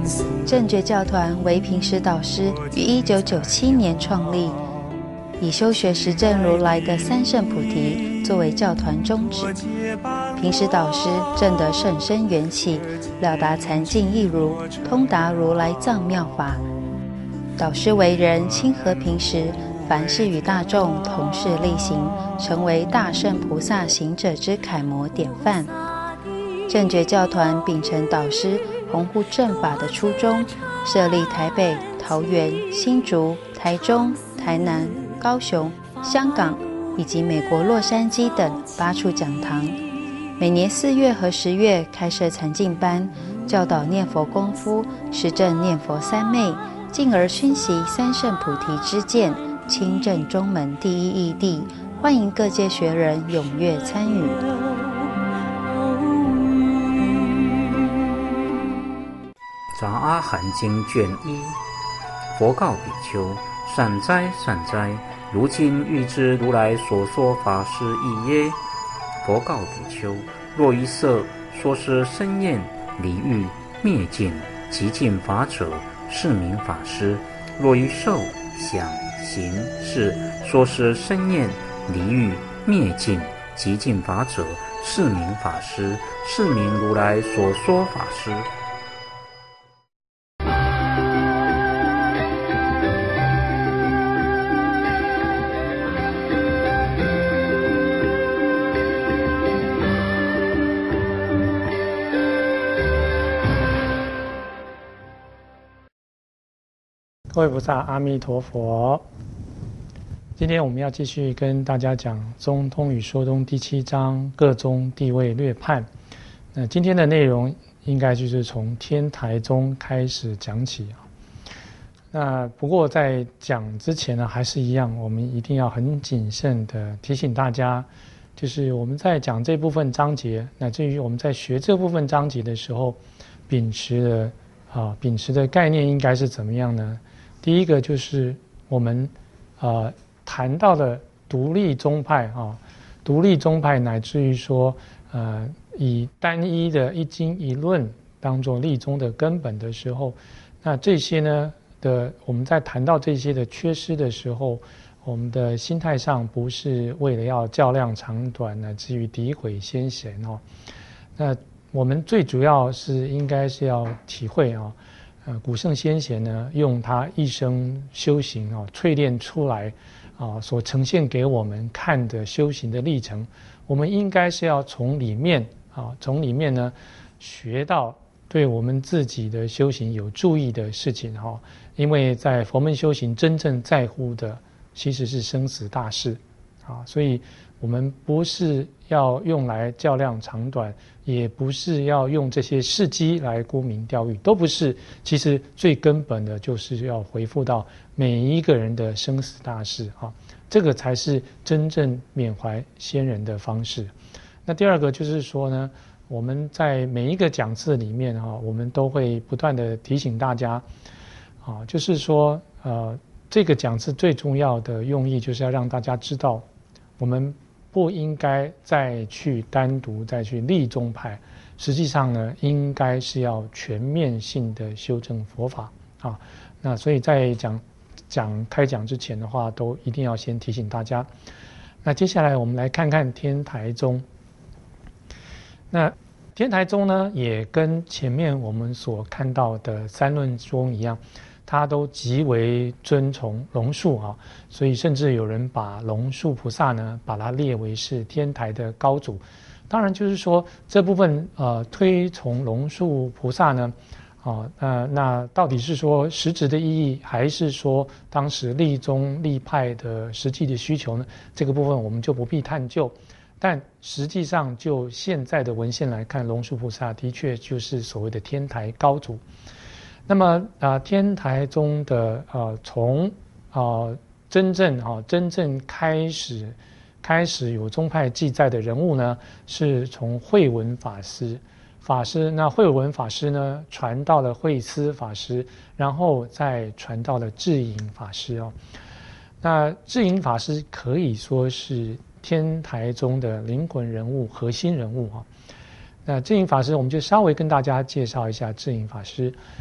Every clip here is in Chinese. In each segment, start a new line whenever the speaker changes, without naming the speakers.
正觉教团为平时导师于1997年创立，以修学实证如来的三圣菩提作为教团宗旨。平时导师证得甚深缘起，了达禅境义如，通达如来藏妙法。导师为人亲和平时，凡事与大众同事力行，成为大圣菩萨行者之楷模典范。正觉教团秉承导师弘护正法的初衷，设立台北、桃园、新竹、台中、台南、高雄、香港以及美国洛杉矶等8处讲堂，每年4月和10月开设禅净班，教导念佛功夫，实证念佛三昧，进而熏习三圣菩提之见，亲证中门第一义谛，欢迎各界学人踊跃参与。
杂阿含经卷1，佛告比丘：善哉善哉，如今欲知如来所说法是义耶？佛告比丘：若于色说是生厌离欲灭尽极尽法者，是名法师；若于受想行识说是生厌离欲灭尽极尽法者，是名法师，是名如来所说法师。
各位菩萨，阿弥陀佛。今天我们要继续跟大家讲《中通与说通》第7章各宗地位略判。那今天的内容应该就是从天台宗开始讲起啊。那不过在讲之前呢，还是一样，我们一定要很谨慎的提醒大家，就是我们在讲这部分章节，乃至于我们在学这部分章节的时候，秉持的概念应该是怎么样呢？第一个就是我们谈到的独立宗派独立宗派乃至于说以单一的一经一论当作立宗的根本的时候，那这些呢我们在谈到这些的缺失的时候，我们的心态上不是为了要较量长短，乃至于诋毁先贤那我们最主要是应该是要体会古圣先贤呢，用他一生修行淬炼出来所呈现给我们看的修行的历程，我们应该是要从里面呢学到对我们自己的修行有注意的事情因为在佛门修行真正在乎的其实是生死大事所以我们不是要用来较量长短，也不是要用这些事迹来沽名钓誉，都不是。其实最根本的就是要回复到每一个人的生死大事这个才是真正缅怀先人的方式。那第二个就是说呢，我们在每一个讲次里面我们都会不断的提醒大家就是说这个讲次最重要的用意就是要让大家知道，我们不应该再去单独再去立宗派，实际上呢，应该是要全面性的修正佛法那所以在开讲之前的话，都一定要先提醒大家。那接下来我们来看看天台宗。那天台宗呢，也跟前面我们所看到的三论宗一样，他都极为尊崇龙树所以甚至有人把龙树菩萨呢，把它列为是天台的高祖。当然就是说这部分推崇龙树菩萨呢那到底是说实质的意义，还是说当时立宗立派的实际的需求呢？这个部分我们就不必探究。但实际上就现在的文献来看，龙树菩萨的确就是所谓的天台高祖。那么天台宗的从真正开始有宗派记载的人物呢，是从慧文法师。那慧文法师呢，传到了慧思法师，然后再传到了智隐法师那智隐法师可以说是天台宗的灵魂人物、核心人物那智隐法师，我们就稍微跟大家介绍一下智隐法师。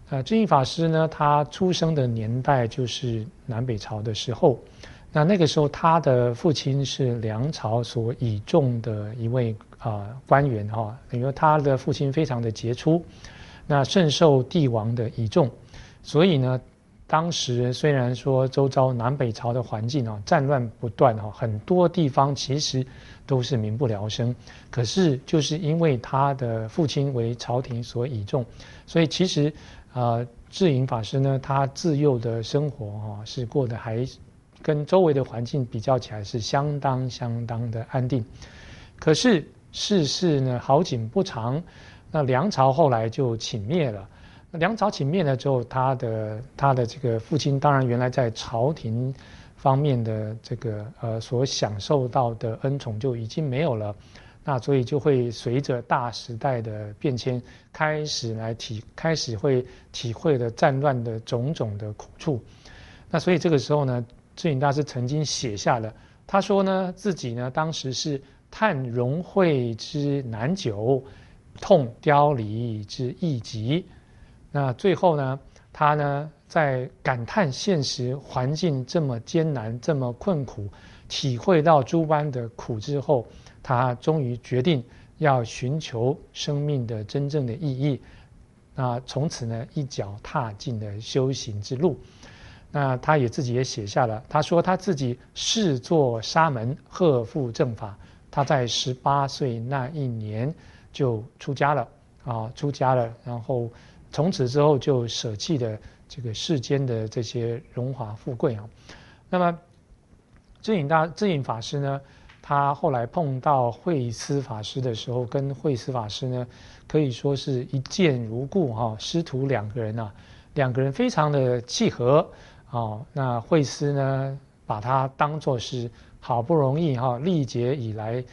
智隐法师呢，他出生的年代就是南北朝的时候，那个时候他的父亲是梁朝所倚重的一位官员哈，因为他的父亲非常的杰出，那甚受帝王的倚重，所以呢，当时虽然说周遭南北朝的环境战乱不断很多地方其实都是民不聊生，可是就是因为他的父亲为朝廷所倚重，所以其实智隐法师呢，他自幼的生活是过得还跟周围的环境比较起来是相当的安定。可是世事呢好景不长，那梁朝后来就倾灭了。梁朝倾灭了之后，他的这个父亲当然原来在朝廷方面的这个所享受到的恩宠就已经没有了。那所以就会随着大时代的变迁，开始会体会了战乱的种种的苦处。那所以这个时候呢，智隐大师曾经写下了，他说呢，自己呢当时是叹融汇之难久，痛凋零之易急。那最后呢，他呢在感叹现实环境这么艰难、这么困苦，体会到诸般的苦之后，他终于决定要寻求生命的真正的意义。那从此呢，一脚踏进了修行之路。那他自己也写下了，他说他自己誓作沙门，荷负正法。他在18岁那一年就出家了然后从此之后就舍弃了这个世间的这些荣华富贵那么智隐法师呢，他后来碰到慧思法师的时候，跟慧思法师呢可以说是一见如故师徒两个人非常的契合那慧思呢把他当作是好不容易历劫以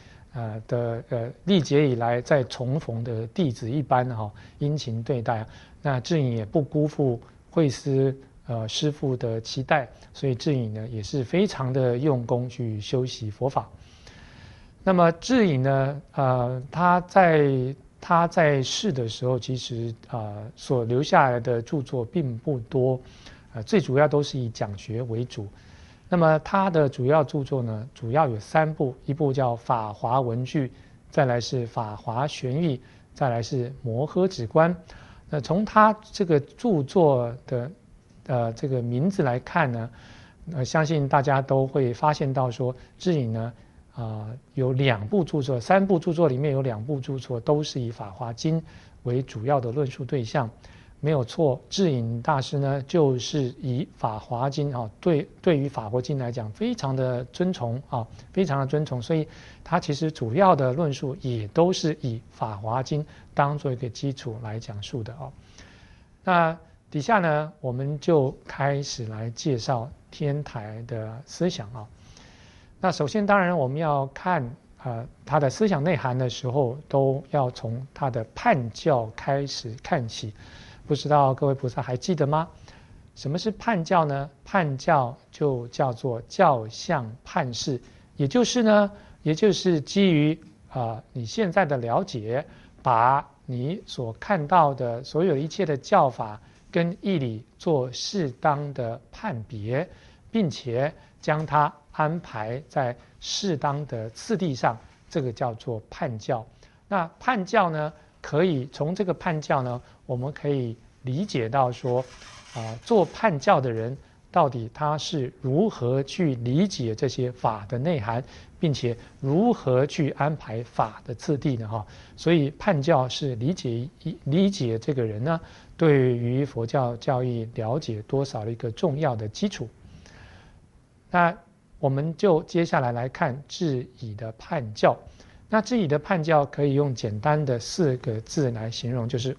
来再重逢的弟子一般殷勤对待。那智隐也不辜负慧思师父的期待，所以智隐呢也是非常的用功去修习佛法。那么智隐呢他在世的时候，其实所留下来的著作并不多，最主要都是以讲学为主。那么他的主要著作呢，主要有3部，一部叫《法华文句》，再来是《法华玄义》，再来是《摩诃止观》。那从他这个著作的这个名字来看呢，相信大家都会发现到说，智隐呢有2部著作，3部著作里面有2部著作都是以《法华经》为主要的论述对象。没有错，智隐大师呢就是以《法华经》对于《法华经》来讲非常的尊崇非常的尊崇，所以他其实主要的论述也都是以《法华经》当做一个基础来讲述的那底下呢，我们就开始来介绍天台的思想那首先当然我们要看他的思想内涵的时候，都要从他的判教开始看起。不知道各位菩萨还记得吗？什么是判教呢？判教就叫做教相判事，也就是基于你现在的了解，把你所看到的所有一切的教法跟义理做适当的判别，并且将它安排在适当的次第上，这个叫做判教。那判教呢，可以从这个判教呢，我们可以理解到说做判教的人到底他是如何去理解这些法的内涵，并且如何去安排法的次第呢所以判教是理解这个人呢对于佛教教义了解多少的一个重要的基础。那我们就接下来看智以的判教。那智以的判教可以用简单的4个字来形容，就是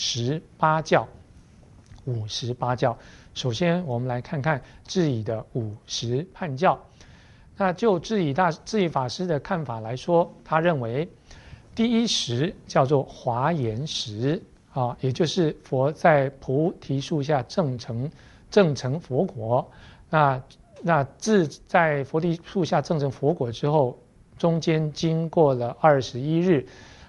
58教。58教。首先我们来看看智以的50判教。那就智以法师的看法来说，他认为第一时叫做华严时也就是佛在菩提树下证成佛果。那自在菩提树下证成佛果之后，中间经过了21日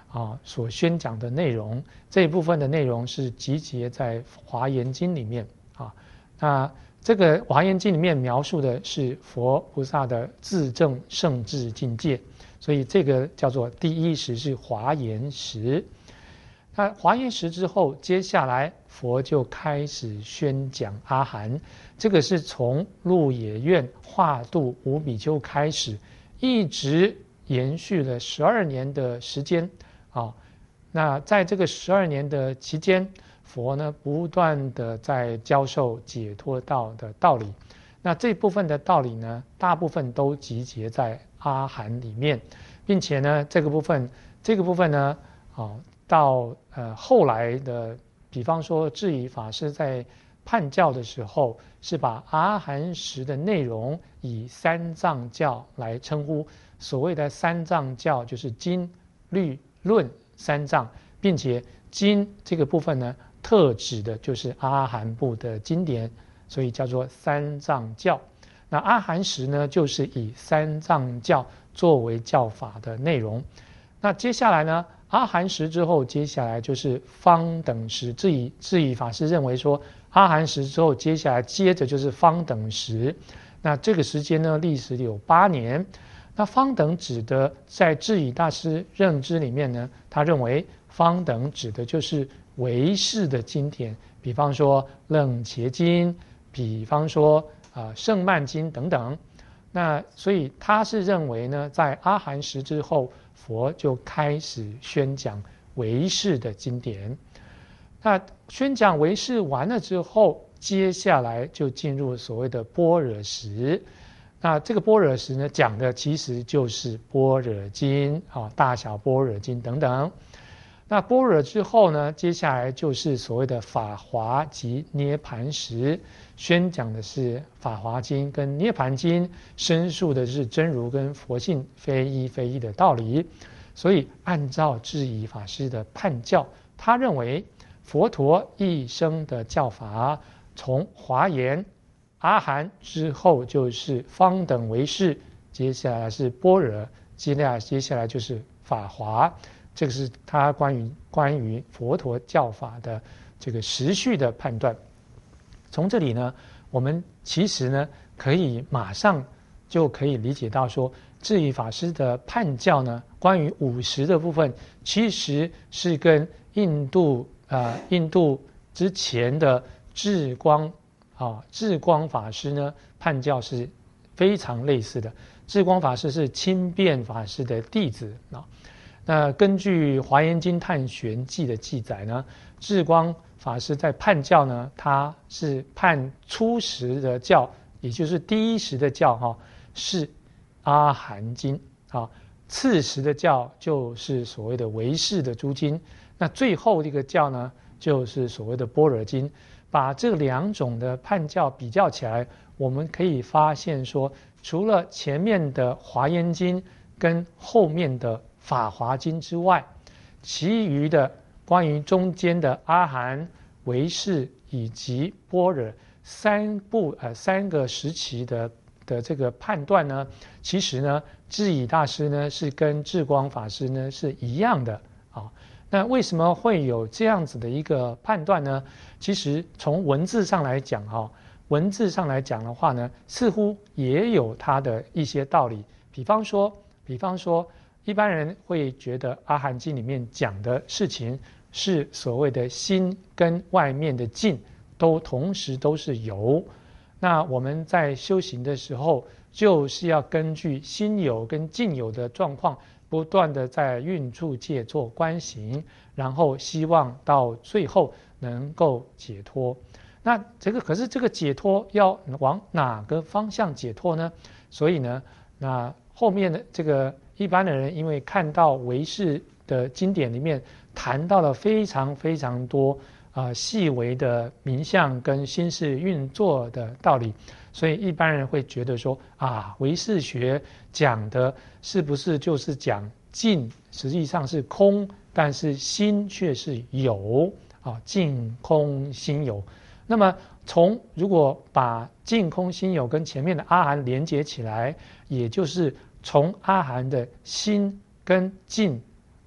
所宣讲的内容，这一部分的内容是集结在《华严经》里面啊。那这个《华严经》里面描述的是佛菩萨的自证圣智境界，所以这个叫做第一识是华严识。那华严识之后，接下来佛就开始宣讲阿含，这个是从鹿野苑化度五比丘开始，一直延续了12年的时间啊。那在这个12年的期间，佛呢不断的在教授解脱道的道理。那这部分的道理呢，大部分都集结在阿含里面，并且呢，这个部分呢，到后来的，比方说智颐法师在判教的时候，是把阿含识的内容以三藏教来称呼。所谓的三藏教就是经、律、论三藏，并且经这个部分呢，特指的就是阿含部的经典，所以叫做三藏教。那阿含识呢，就是以三藏教作为教法的内容。那接下来呢，阿含识之后，接下来就是方等识。智颐法师认为说，阿含识之后，接下来接着就是方等识。那这个时间呢，历时有8年。那方等指的，在智颐大师认知里面呢，他认为方等指的就是唯识的经典，比方说楞伽经，比方说圣曼经等等。那所以他是认为呢，在阿含识之后，佛就开始宣讲唯识的经典。那宣讲唯识完了之后，接下来就进入所谓的般若识。那这个般若识呢，讲的其实就是般若经大小般若经等等。那般若之后呢，接下来就是所谓的法华及涅盘识，宣讲的是法华经跟涅盘经，申述的是真如跟佛性非一非一的道理。所以按照智颐法师的判教，他认为佛陀一生的教法，从华严、阿含之后就是方等唯识，接下来是般若，接下来就是法华。这个是他关于佛陀教法的这个时序的判断。从这里呢，我们其实呢可以马上就可以理解到说，智颐法师的判教呢，关于50的部分，其实是跟印度之前的智光法师呢判教是非常类似的。智光法师是清辩法师的弟子啊。那根据《华严经探玄记》的记载呢，智光法师在判教呢，他是判初识的教，也就是第一识的教是阿含经次识的教就是所谓的唯识的诸经，那最后这个教呢，就是所谓的般若经。把这2种的判教比较起来，我们可以发现说，除了前面的华严经跟后面的法华经之外，其余的关于中间的阿含、唯识以及般若三个时期的这个判断呢，其实呢，智颐大师呢是跟智光法师呢是一样的啊。那为什么会有这样子的一个判断呢？其实从文字上来讲的话呢，似乎也有它的一些道理。比方说，一般人会觉得阿含经里面讲的事情是所谓的心跟外面的境同时都是有。那我们在修行的时候，就是要根据心有跟境有的状况，不断的在运处界做观行，然后希望到最后能够解脱。那可是这个解脱要往哪个方向解脱呢？所以呢，那后面的这个一般的人，因为看到唯识的经典里面谈到了非常非常多细微的名相跟心事运作的道理，所以一般人会觉得说唯识学讲的是不是就是讲境实际上是空，但是心却是有境空心有。那么如果把境空心有跟前面的阿含连接起来，也就是从阿含的心跟境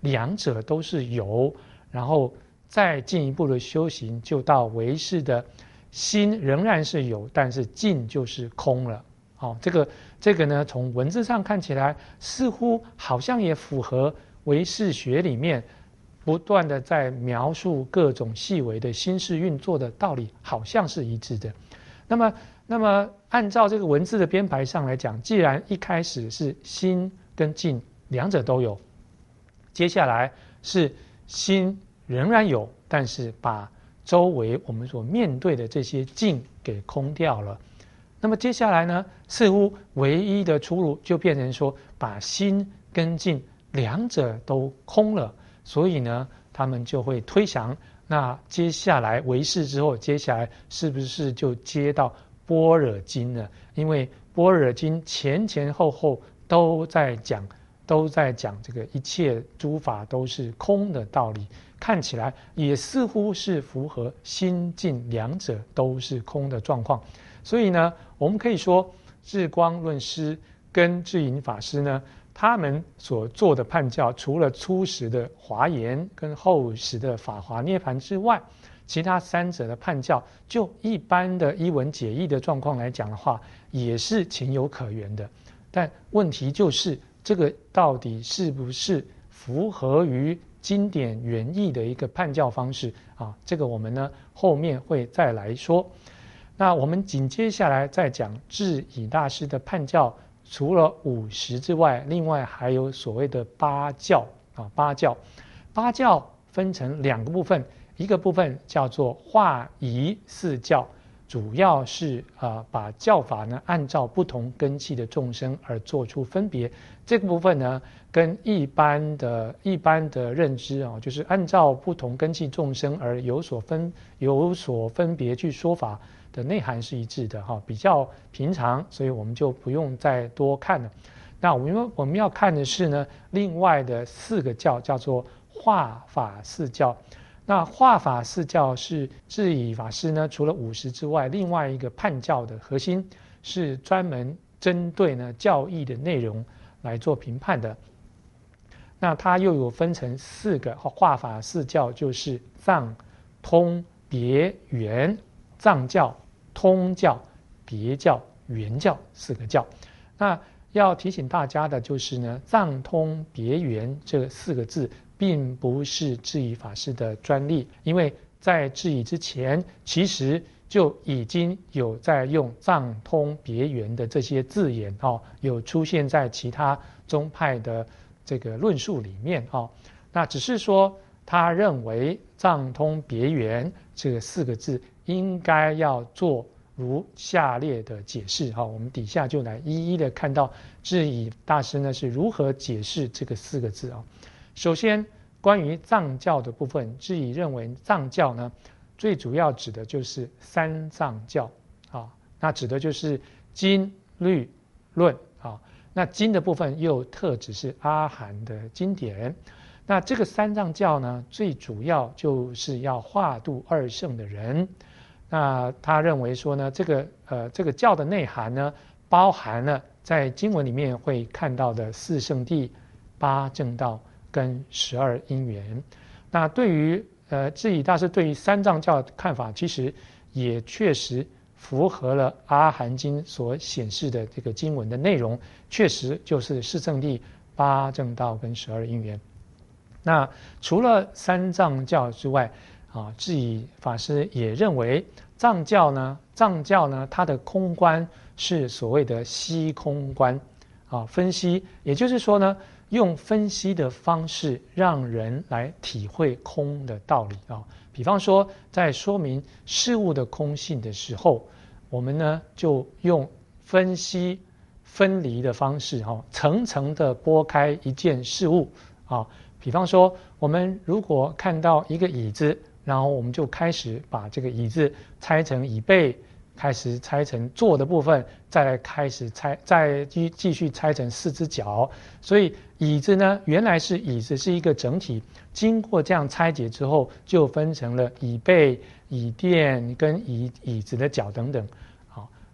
两者都是有，然后再进一步的修行，就到唯识的心仍然是有，但是境就是空了。这个呢，从文字上看起来，似乎好像也符合唯识学里面不断的在描述各种细微的心事运作的道理，好像是一致的。那么按照这个文字的编排上来讲，既然一开始是心跟境两者都有，接下来是心仍然有，但是把周围我们所面对的这些境给空掉了。那么接下来呢，似乎唯一的出路就变成说，把心跟境两者都空了。所以呢，他们就会推想，那接下来唯识之后，接下来是不是就接到般若经呢？因为般若经前前后后都在讲这个一切诸法都是空的道理，看起来也似乎是符合心境两者都是空的状况。所以呢，我们可以说智光论师跟智隐法师呢，他们所做的判教，除了初时的华严跟后时的法华涅槃之外，其他三者的判教，就一般的依文解义的状况来讲的话，也是情有可原的。但问题就是，这个到底是不是符合于经典原意的一个判教方式啊？这个我们呢后面会再来说。那我们紧接下来再讲智隐大师的判教，除了50之外，另外还有所谓的八教啊。八教分成两个部分，一个部分叫做化仪四教，主要是把教法呢按照不同根器的众生而做出分别。这个部分呢跟一般的认知啊，就是按照不同根器众生而有所分别去说法的内涵是一致的哈，比较平常，所以我们就不用再多看了。那我们要看的是呢，另外的4个教叫做化法四教。那化法四教是智隐法师呢，除了50之外，另外一个判教的核心是专门针对呢教义的内容来做评判的。那它又有分成4个化法四教，就是藏、通、别、圆。藏教、通教、别教、圆教4个教。那要提醒大家的就是呢，藏、通、别、圆这4个字并不是智隐法师的专利，因为在智隐之前，其实就已经有在用藏、通、别、圆的这些字眼有出现在其他宗派的这个论述里面那只是说他认为藏、通、别、圆这4个字应该要做如下列的解释我们底下就来一一的看到智隐大师呢是如何解释这个4个字首先，关于藏教的部分，智隐认为藏教呢最主要指的就是三藏教那指的就是经、律、论那经的部分又特指是阿含的经典。那这个三藏教呢，最主要就是要化度二圣的人。那他认为说呢，这个教的内涵呢，包含了在经文里面会看到的4圣谛、8正道跟12因缘。那对于智隐大师对于三藏教的看法，其实也确实符合了阿含经所显示的这个经文的内容，确实就是4圣谛、8正道跟12因缘。那除了三藏教之外智隐法师也认为藏教呢，它的空观是所谓的析空观分析，也就是说呢，用分析的方式让人来体会空的道理比方说，在说明事物的空性的时候，我们呢就用分析分离的方式层层的拨开一件事物比方说，我们如果看到一个椅子，然后我们就开始把这个椅子拆成椅背，开始拆成坐的部分，再来开始再继续拆成4只脚。所以椅子呢，原来是椅子是一个整体，经过这样拆解之后，就分成了椅背、椅垫跟椅子的脚等等。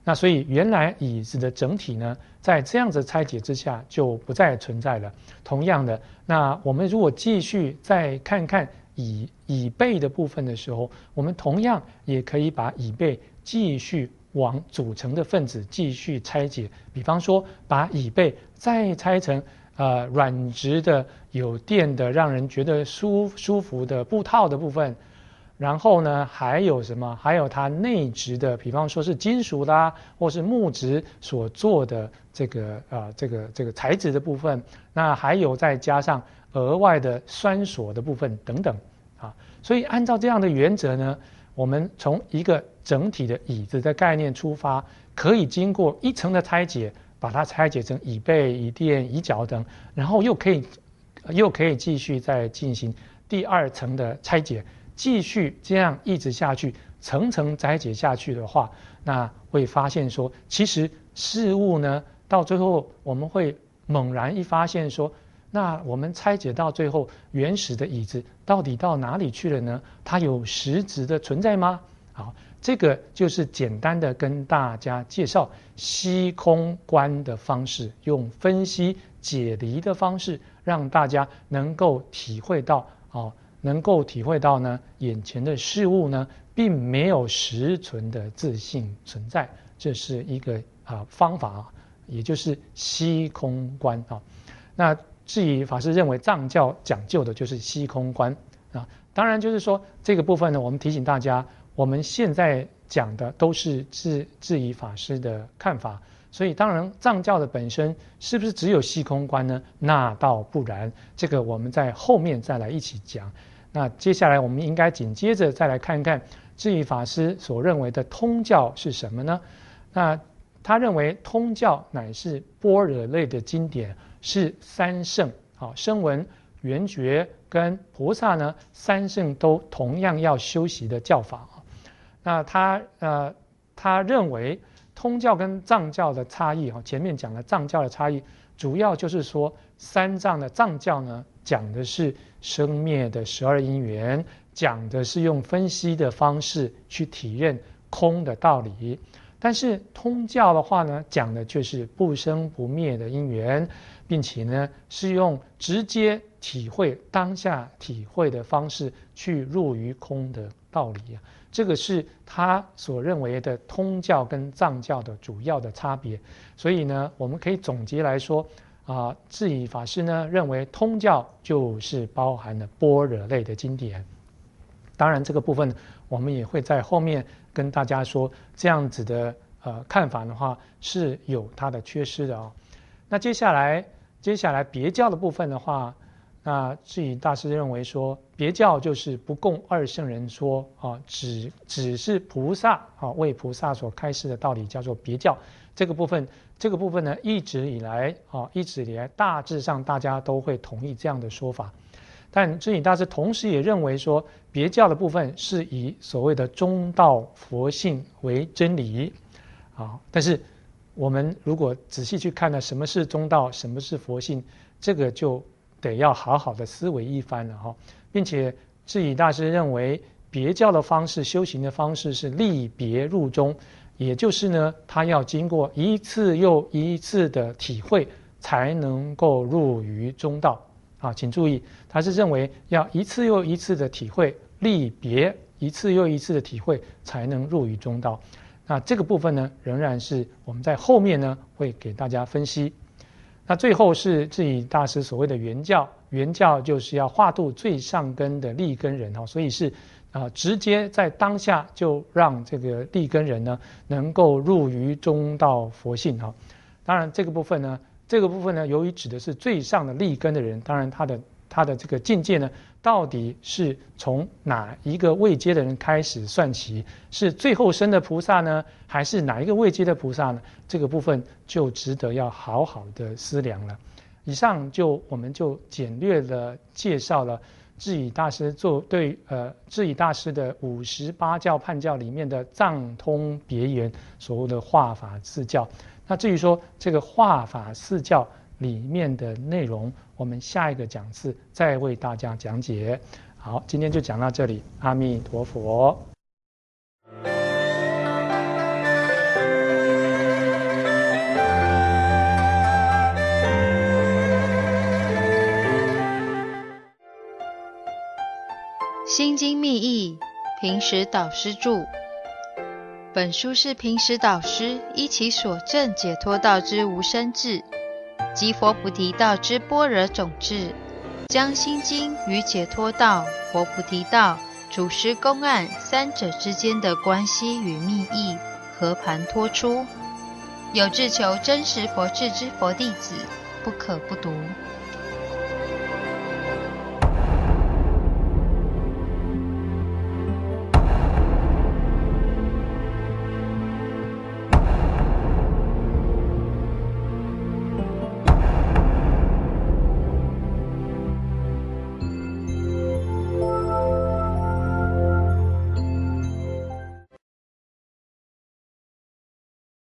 那所以原来椅子的整体呢，在这样子拆解之下就不再存在了。同样的，那我们如果继续再看看椅背的部分的时候，我们同样也可以把椅背继续往组成的分子继续拆解。比方说，把椅背再拆成软质的、有垫的、让人觉得舒服的布套的部分。然后呢，还有什么？还有它内质的，比方说是金属啦，或是木质所做的这个材质的部分。那还有再加上额外的栓锁的部分等等啊。所以按照这样的原则呢，我们从一个整体的椅子的概念出发，可以经过一层的拆解，把它拆解成椅背、椅垫、椅脚等，然后又可以继续再进行第二层的拆解。继续这样一直下去，层层拆解下去的话，那会发现说，其实事物呢，到最后我们会猛然一发现说，那我们拆解到最后，原始的椅子到底到哪里去了呢？它有实质的存在吗？好，这个就是简单的跟大家介绍虚空观的方式，用分析解离的方式，让大家能够体会到呢，眼前的事物呢，并没有实存的自性存在，这是一个方法，也就是虚空观啊。那至于法师认为藏教讲究的就是虚空观啊，当然就是说这个部分呢，我们提醒大家，我们现在讲的都是智疑法师的看法。所以当然藏教的本身是不是只有虚空观呢？那倒不然，这个我们在后面再来一起讲。那接下来我们应该紧接着再来看看智疑法师所认为的通教是什么呢？那他认为通教乃是般若类的经典，是三圣声闻、缘觉跟菩萨呢，三圣都同样要修习的教法。那他认为通教跟藏教的差异，前面讲了藏教的差异，主要就是说三藏的藏教呢，讲的是生灭的12因缘，讲的是用分析的方式去体认空的道理。但是通教的话呢，讲的就是不生不灭的因缘，并且呢是用直接体会当下体会的方式去入于空的道理。这个是他所认为的通教跟藏教的主要的差别。所以呢，我们可以总结来说智疑法师呢认为通教就是包含了般若类的经典。当然这个部分我们也会在后面跟大家说，这样子的看法的话是有它的缺失的。那接下来别教的部分的话，那智疑大师认为说，别教就是不共二圣人说只是菩萨为菩萨所开示的道理，叫做别教。这个部分呢，一直以来大致上大家都会同意这样的说法。但智疑大师同时也认为说，别教的部分是以所谓的中道佛性为真理但是我们如果仔细去看呢，什么是中道，什么是佛性，这个就得要好好的思维一番了并且智疑大师认为，别教的方式、修行的方式是立别入中，也就是呢，他要经过一次又一次的体会，才能够入于中道请注意，他是认为要一次又一次的体会，立别一次又一次的体会，才能入于中道。那这个部分呢，仍然是我们在后面呢会给大家分析。那最后是智疑大师所谓的圆教，圆教就是要化度最上根的立根人所以是直接在当下就让这个立根人呢能够入于中道佛性当然这个部分呢，由于指的是最上的立根的人，当然他的这个境界呢，到底是从哪一个位阶的人开始算起？是最后生的菩萨呢，还是哪一个位阶的菩萨呢？这个部分就值得要好好的思量了。以上我们就简略的介绍了智疑大师智疑大师的58教判教里面的藏通别圆所谓的化法四教。那至于说这个化法四教里面的内容，我们下一个讲次再为大家讲解。好，今天就讲到这里，阿弥陀佛。
心经密意，平时导师著。本书是平时导师依其所证解脱道之无生智，及佛菩提道之般若种智，将心经与解脱道、佛菩提道、祖师公案三者之间的关系与密意和盘托出，有志求真实佛智之佛弟子，不可不读。